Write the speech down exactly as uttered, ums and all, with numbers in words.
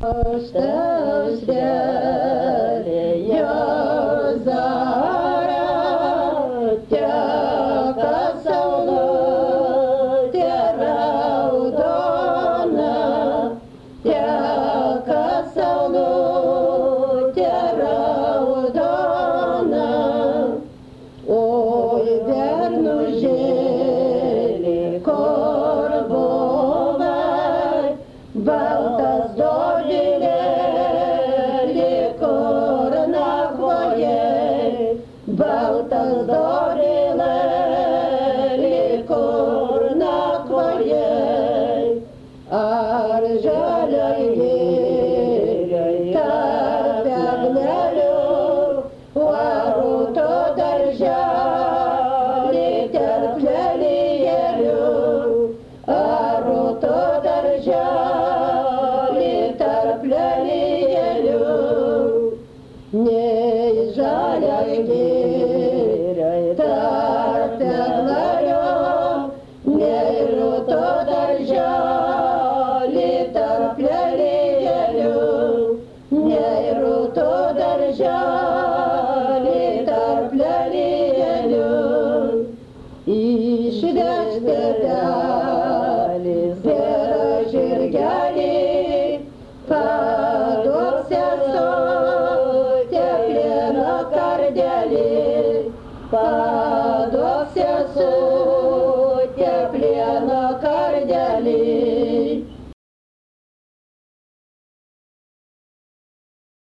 Baltas dovilėlį, kur nakvojai, baltas dovilėlį, kur nakvojai, ar žalioj girioj tarp eglelių, ar rūtų daržely tarp lelijėlių, ar rūtų daržely tarp lelijėlių, nei žalioj girioj tarp eglelių, nei rūtų daržely tarp lelijėlių, nei rūtų daržely tarp lelijėlių. Išvežk tėvelis gerą žirgelį, paduok sesutę plieno kardelį, paduok